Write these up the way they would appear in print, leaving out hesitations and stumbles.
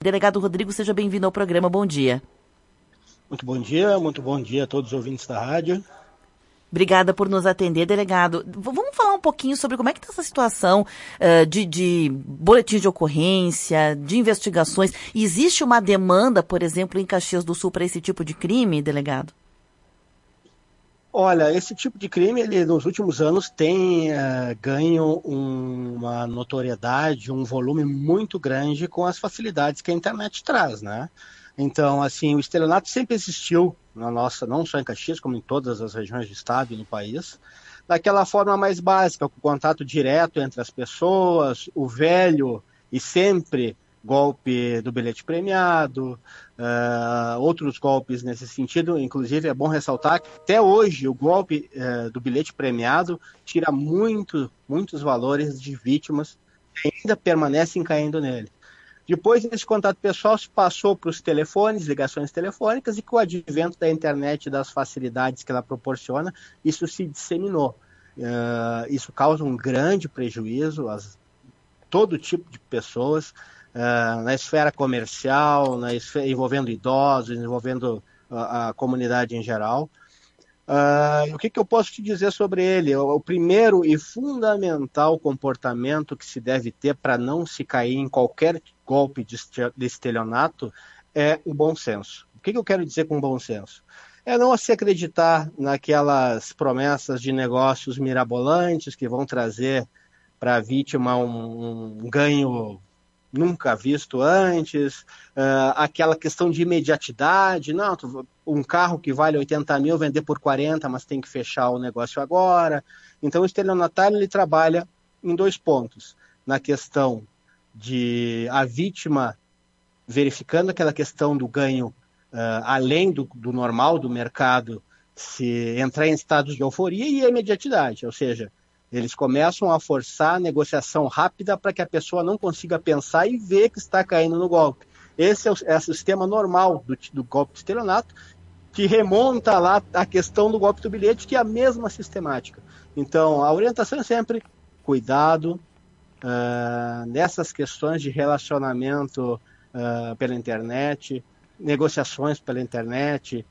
Delegado Rodrigo, seja bem-vindo ao programa. Bom dia. Muito bom dia a todos os ouvintes da rádio. Obrigada por nos atender, delegado. Vamos falar um pouquinho sobre como é que está essa situação de boletins de ocorrência, de investigações. Existe uma demanda, por exemplo, em Caxias do Sul para esse tipo de crime, delegado? Olha, esse tipo de crime, ele nos últimos anos tem ganho uma notoriedade, um volume muito grande com as facilidades que a internet traz, né? Então, assim, o estelionato sempre existiu na nossa, não só em Caxias, como em todas as regiões do estado e no país, daquela forma mais básica, com contato direto entre as pessoas, o velho e sempre golpe do bilhete premiado, outros golpes nesse sentido. Inclusive é bom ressaltar que até hoje o golpe do bilhete premiado tira muitos valores de vítimas que ainda permanecem caindo nele. Depois desse contato pessoal se passou para os telefones, ligações telefônicas, e com o advento da internet e das facilidades que ela proporciona, isso se disseminou. Isso causa um grande prejuízo a todo tipo de pessoas, na esfera comercial, envolvendo idosos, envolvendo a comunidade em geral. O que eu posso te dizer sobre ele? O primeiro e fundamental comportamento que se deve ter para não se cair em qualquer golpe de estelionato é o bom senso. O que eu quero dizer com bom senso? É não se acreditar naquelas promessas de negócios mirabolantes que vão trazer para a vítima um ganho nunca visto antes, aquela questão de imediatidade, não, um carro que vale 80 mil, vender por 40, mas tem que fechar o negócio agora. Então o estelionatário ele trabalha em 2 pontos, na questão de a vítima verificando aquela questão do ganho além do normal do mercado, se entrar em estados de euforia, e a imediatidade, ou seja, eles começam a forçar a negociação rápida para que a pessoa não consiga pensar e ver que está caindo no golpe. Esse é o sistema normal do golpe de estelionato, que remonta lá a questão do golpe do bilhete, que é a mesma sistemática. Então, a orientação é sempre cuidado nessas questões de relacionamento pela internet, negociações pela internet,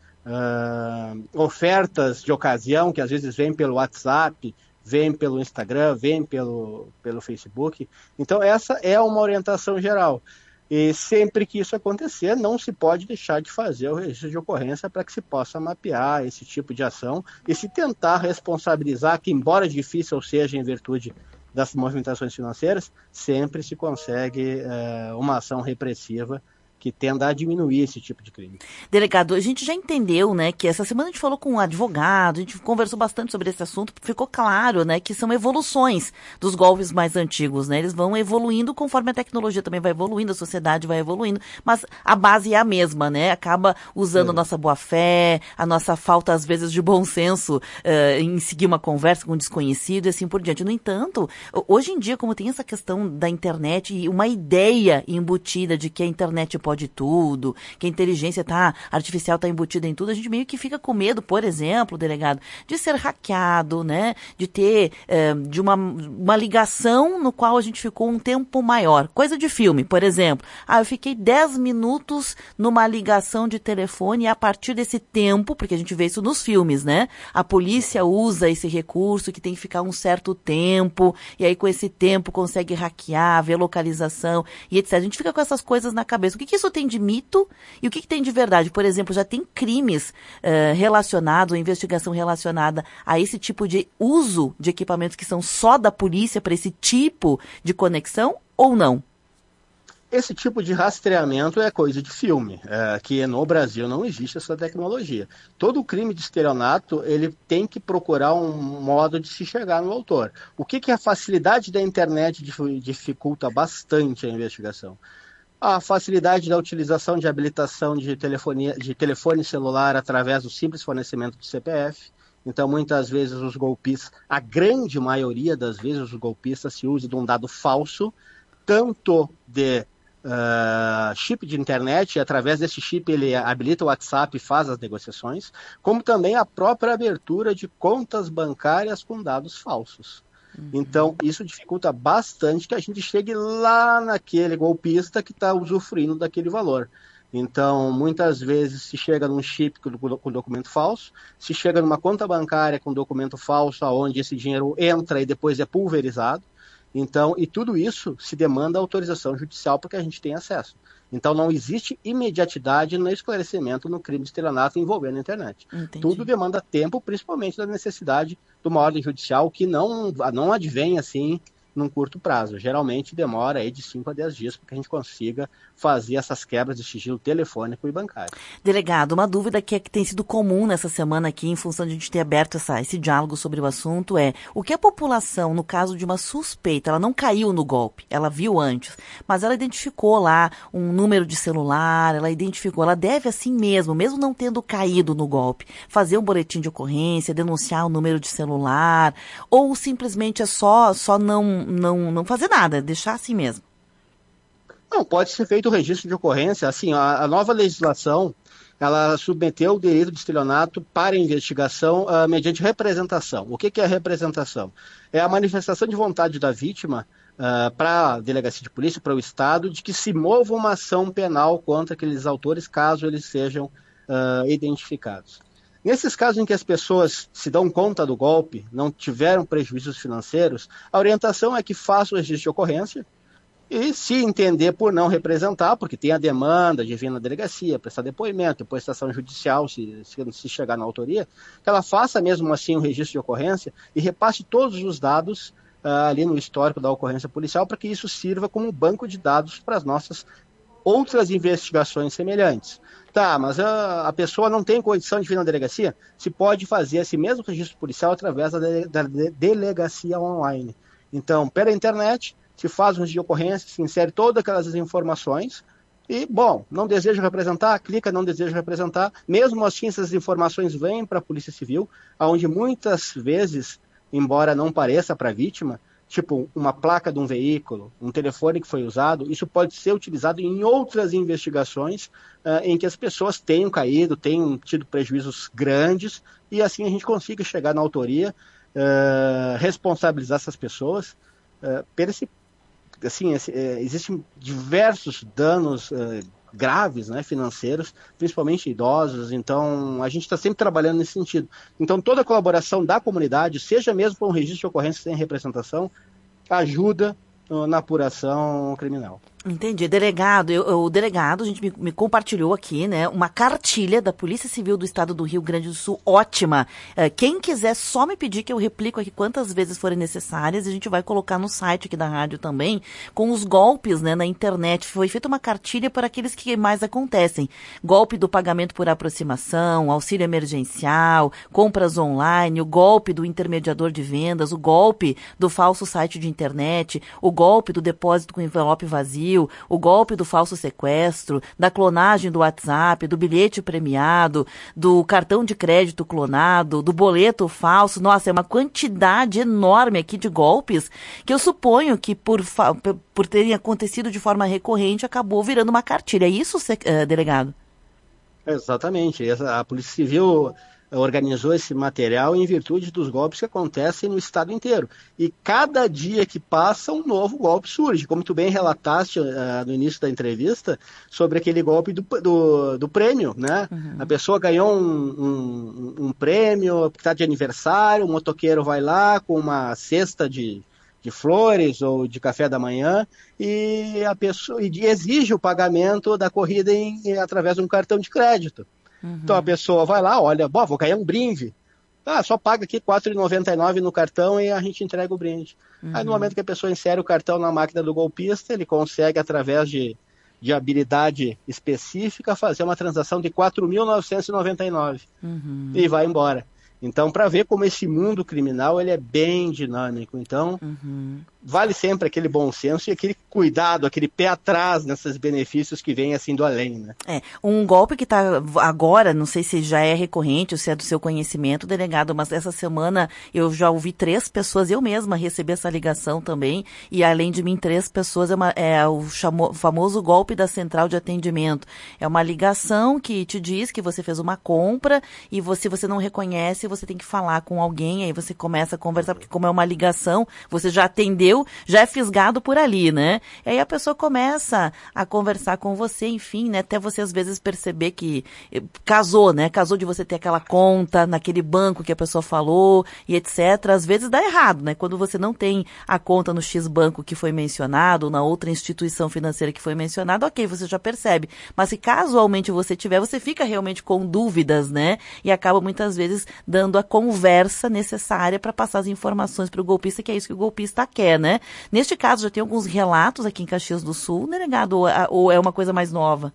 ofertas de ocasião que às vezes vêm pelo WhatsApp, vem pelo Instagram, vem pelo Facebook. Então essa é uma orientação geral. E sempre que isso acontecer, não se pode deixar de fazer o registro de ocorrência para que se possa mapear esse tipo de ação e se tentar responsabilizar, que embora difícil seja em virtude das movimentações financeiras, sempre se consegue uma ação repressiva que tenda a diminuir esse tipo de crime. Delegado, a gente já entendeu, né, que essa semana a gente falou com um advogado, a gente conversou bastante sobre esse assunto, ficou claro, né, que são evoluções dos golpes mais antigos, né, eles vão evoluindo conforme a tecnologia também vai evoluindo, a sociedade vai evoluindo, mas a base é a mesma, né, acaba usando a nossa boa-fé, a nossa falta, às vezes, de bom senso em seguir uma conversa com um desconhecido e assim por diante. No entanto, hoje em dia, como tem essa questão da internet e uma ideia embutida de que a internet pode tudo, que a inteligência artificial está embutida em tudo, a gente meio que fica com medo, por exemplo, delegado, de ser hackeado, né? De ter de uma ligação no qual a gente ficou um tempo maior. Coisa de filme, por exemplo. Eu fiquei 10 minutos numa ligação de telefone e a partir desse tempo, porque a gente vê isso nos filmes, né? A polícia usa esse recurso que tem que ficar um certo tempo e aí com esse tempo consegue hackear, ver localização e etc. A gente fica com essas coisas na cabeça. O que isso tem de mito e o que tem de verdade? Por exemplo, já tem crimes relacionados, investigação relacionada a esse tipo de uso de equipamentos que são só da polícia para esse tipo de conexão ou não? Esse tipo de rastreamento é coisa de filme, que no Brasil não existe essa tecnologia. Todo crime de estelionato, ele tem que procurar um modo de se chegar no autor. O que a facilidade da internet dificulta bastante a investigação? A facilidade da utilização de habilitação de telefone celular através do simples fornecimento de CPF. Então, muitas vezes os golpistas, a grande maioria das vezes os golpistas se usam de um dado falso, tanto de chip de internet, e através desse chip ele habilita o WhatsApp e faz as negociações, como também a própria abertura de contas bancárias com dados falsos. Então, isso dificulta bastante que a gente chegue lá naquele golpista que está usufruindo daquele valor. Então, muitas vezes se chega num chip com documento falso, se chega numa conta bancária com documento falso, onde esse dinheiro entra e depois é pulverizado. Então, e tudo isso se demanda autorização judicial para que a gente tenha acesso. Então, não existe imediatidade no esclarecimento no crime de estelionato envolvendo a internet. Entendi. Tudo demanda tempo, principalmente da necessidade de uma ordem judicial que não advém assim num curto prazo. Geralmente demora aí de 5 a 10 dias para que a gente consiga fazer essas quebras de sigilo telefônico e bancário. Delegado, uma dúvida que tem sido comum nessa semana aqui, em função de a gente ter aberto esse diálogo sobre o assunto, é o que a população, no caso de uma suspeita, ela não caiu no golpe, ela viu antes, mas ela identificou lá um número de celular, ela deve assim mesmo não tendo caído no golpe, fazer um boletim de ocorrência, denunciar o número de celular, ou simplesmente é só não fazer nada, deixar assim mesmo? Não, pode ser feito o registro de ocorrência. Assim, a nova legislação, ela submeteu o delito de estelionato para investigação mediante representação. O que é a representação? É a manifestação de vontade da vítima para a delegacia de polícia, para o Estado, de que se mova uma ação penal contra aqueles autores, caso eles sejam identificados. Nesses casos em que as pessoas se dão conta do golpe, não tiveram prejuízos financeiros, a orientação é que faça o registro de ocorrência e, se entender por não representar, porque tem a demanda de vir na delegacia, prestar depoimento, depois estação judicial, se chegar na autoria, que ela faça mesmo assim o registro de ocorrência e repasse todos os dados ali no histórico da ocorrência policial, para que isso sirva como banco de dados para as nossas outras investigações semelhantes. Tá, mas a pessoa não tem condição de vir na delegacia? Se pode fazer esse mesmo registro policial através da delegacia online. Então, pela internet, se faz um registro de ocorrência, se insere todas aquelas informações e, bom, não deseja representar, clica não deseja representar. Mesmo assim, essas informações vêm para a Polícia Civil, onde muitas vezes, embora não pareça para a vítima, tipo uma placa de um veículo, um telefone que foi usado, isso pode ser utilizado em outras investigações em que as pessoas tenham caído, tenham tido prejuízos grandes, e assim a gente consiga chegar na autoria, responsabilizar essas pessoas. Existem diversos danos graves, né, financeiros, principalmente idosos, então a gente está sempre trabalhando nesse sentido. Então toda a colaboração da comunidade, seja mesmo com um registro de ocorrência sem representação, ajuda na apuração criminal. Entendi. Delegado, o delegado, a gente me compartilhou aqui, né, uma cartilha da Polícia Civil do Estado do Rio Grande do Sul, ótima. Quem quiser, só me pedir que eu replico aqui quantas vezes forem necessárias, e a gente vai colocar no site aqui da rádio também, com os golpes, né, na internet. Foi feita uma cartilha para aqueles que mais acontecem. Golpe do pagamento por aproximação, auxílio emergencial, compras online, o golpe do intermediador de vendas, o golpe do falso site de internet, o golpe do depósito com envelope vazio, o golpe do falso sequestro, da clonagem do WhatsApp, do bilhete premiado, do cartão de crédito clonado, do boleto falso. Nossa, é uma quantidade enorme aqui de golpes que eu suponho que por terem acontecido de forma recorrente acabou virando uma cartilha. É isso, delegado? Exatamente. A Polícia Civil organizou esse material em virtude dos golpes que acontecem no estado inteiro. E cada dia que passa, um novo golpe surge. Como tu bem relataste no início da entrevista, sobre aquele golpe do prêmio, né? Uhum. A pessoa ganhou um prêmio que está de aniversário, o motoqueiro vai lá com uma cesta de flores ou de café da manhã e a pessoa exige o pagamento da corrida através de um cartão de crédito. Uhum. Então a pessoa vai lá, olha, vou ganhar um brinde. Só paga aqui R$ 4,99 no cartão e a gente entrega o brinde. Uhum. Aí no momento que a pessoa insere o cartão na máquina do golpista, ele consegue, através de habilidade específica, fazer uma transação de R$ 4.999 e vai embora. Então, para ver como esse mundo criminal ele é bem dinâmico. Então, vale sempre aquele bom senso e aquele cuidado, aquele pé atrás nesses benefícios que vêm assim do além, né? Um golpe que está agora, não sei se já é recorrente ou se é do seu conhecimento, delegado, mas essa semana eu já ouvi 3 pessoas, eu mesma recebi essa ligação também, e além de mim 3 pessoas, é o famoso golpe da central de atendimento. É uma ligação que te diz que você fez uma compra e se você não reconhece, você tem que falar com alguém, aí você começa a conversar, porque como é uma ligação, você já atendeu, já é fisgado por ali, né? E aí a pessoa começa a conversar com você, enfim, né? Até você às vezes perceber que casou, né? Casou de você ter aquela conta naquele banco que a pessoa falou e etc. Às vezes dá errado, né? Quando você não tem a conta no X banco que foi mencionado, ou na outra instituição financeira que foi mencionado, ok, você já percebe. Mas se casualmente você tiver, você fica realmente com dúvidas, né? E acaba muitas vezes dando a conversa necessária para passar as informações para o golpista, que é isso que o golpista quer, né? Neste caso, já tem alguns relatos aqui em Caxias do Sul, delegado, ou é uma coisa mais nova?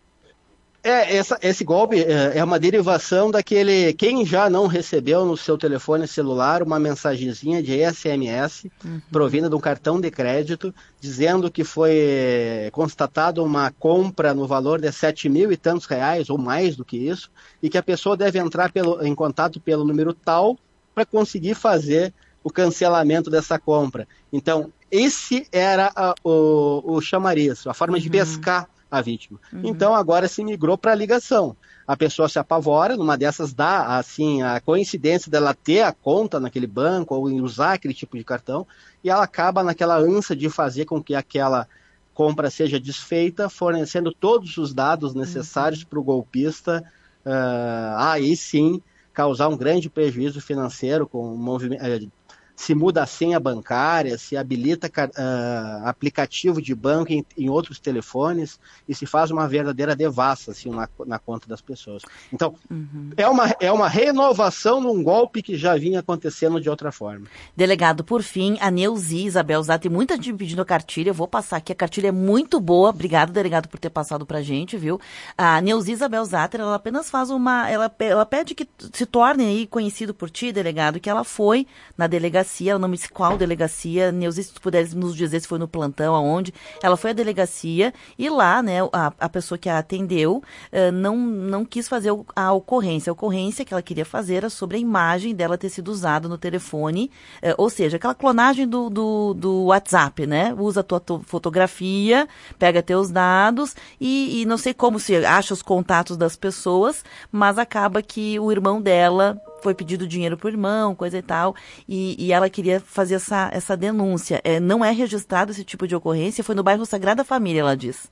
Esse golpe é uma derivação daquele, quem já não recebeu no seu telefone celular uma mensagenzinha de SMS provinda de um cartão de crédito, dizendo que foi constatado uma compra no valor de 7 mil e tantos reais, ou mais do que isso, e que a pessoa deve entrar em contato pelo número tal para conseguir fazer o cancelamento dessa compra. Então, esse era o chamariz, a forma de pescar a vítima. Então, agora se migrou para a ligação. A pessoa se apavora, numa dessas dá, assim, a coincidência dela ter a conta naquele banco ou usar aquele tipo de cartão, e ela acaba naquela ânsia de fazer com que aquela compra seja desfeita, fornecendo todos os dados necessários para o golpista, aí sim, causar um grande prejuízo financeiro com o movimento. Se muda a senha bancária, se habilita aplicativo de banco em outros telefones e se faz uma verdadeira devassa assim, na conta das pessoas. Então, é uma renovação num golpe que já vinha acontecendo de outra forma. Delegado, por fim, a Neuzi Isabel Zatter, tem muita gente pedindo a cartilha, eu vou passar aqui, a cartilha é muito boa, obrigado, delegado, por ter passado pra gente, viu? A Neuzi Isabel Zatter, ela apenas faz ela pede que se torne aí conhecido por ti, delegado, que ela foi na delegacia, eu não me sei qual delegacia, Neuzi, se tu puderes nos dizer se foi no plantão, aonde, ela foi à delegacia e lá, né, a pessoa que a atendeu não quis fazer a ocorrência. A ocorrência que ela queria fazer era sobre a imagem dela ter sido usada no telefone, ou seja, aquela clonagem do WhatsApp, né, usa a tua fotografia, pega teus dados e não sei como se acha os contatos das pessoas, mas acaba que o irmão dela foi pedido dinheiro pro irmão, coisa e tal, e ela queria fazer essa denúncia. Não é registrado esse tipo de ocorrência, foi no bairro Sagrada Família, ela diz.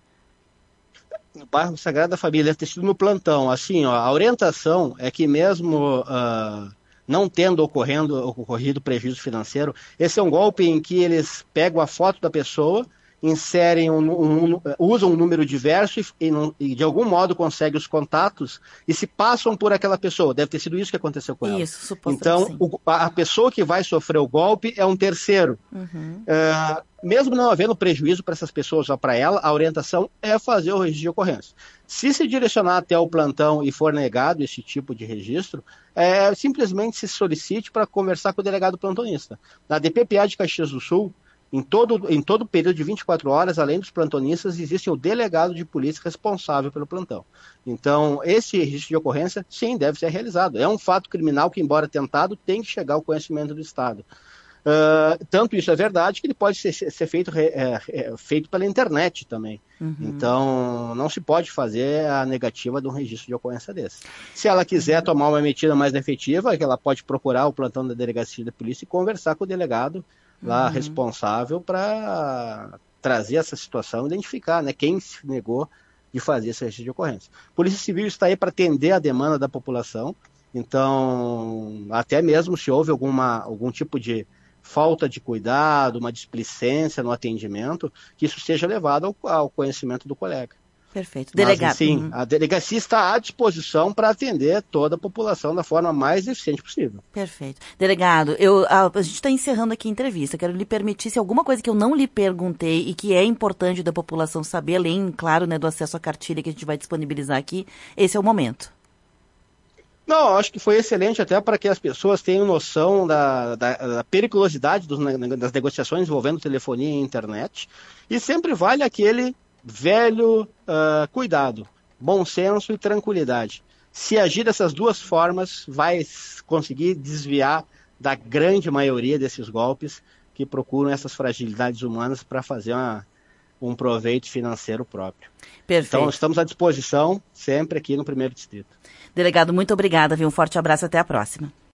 No bairro Sagrada Família, deve ter sido no plantão. Assim, a orientação é que mesmo não tendo ocorrido prejuízo financeiro, esse é um golpe em que eles pegam a foto da pessoa, inserem usam um número diverso e de algum modo conseguem os contatos e se passam por aquela pessoa. Deve ter sido isso que aconteceu com ela. Isso, supostamente. Então, a pessoa que vai sofrer o golpe é um terceiro. Mesmo não havendo prejuízo para essas pessoas ou para ela, a orientação é fazer o registro de ocorrência. Se direcionar até o plantão e for negado esse tipo de registro, simplesmente se solicite para conversar com o delegado plantonista. Na DPPA de Caxias do Sul, em todo o período de 24 horas, além dos plantonistas, existe o delegado de polícia responsável pelo plantão. Então, esse registro de ocorrência, sim, deve ser realizado. É um fato criminal que, embora tentado, tem que chegar ao conhecimento do Estado. Tanto isso é verdade que ele pode ser feito pela internet também. Então, não se pode fazer a negativa de um registro de ocorrência desse. Se ela quiser tomar uma medida mais efetiva, ela pode procurar o plantão da delegacia de polícia e conversar com o delegado lá responsável para trazer essa situação, identificar, né, quem se negou de fazer esse registro de ocorrência. A Polícia Civil está aí para atender a demanda da população, então, até mesmo se houve algum tipo de falta de cuidado, uma displicência no atendimento, que isso seja levado ao conhecimento do colega. Perfeito. Delegado. Mas, sim, a delegacia está à disposição para atender toda a população da forma mais eficiente possível. Perfeito. Delegado, a gente está encerrando aqui a entrevista. Quero lhe permitir, se alguma coisa que eu não lhe perguntei e que é importante da população saber, além, claro, né, do acesso à cartilha que a gente vai disponibilizar aqui, esse é o momento. Não, acho que foi excelente até para que as pessoas tenham noção da periculosidade das negociações envolvendo telefonia e internet. E sempre vale aquele velho cuidado, bom senso e tranquilidade. Se agir dessas duas formas, vai conseguir desviar da grande maioria desses golpes que procuram essas fragilidades humanas para fazer um proveito financeiro próprio. Perfeito. Então, estamos à disposição sempre aqui no 1º Distrito. Delegado, muito obrigada, viu? Um forte abraço, até a próxima.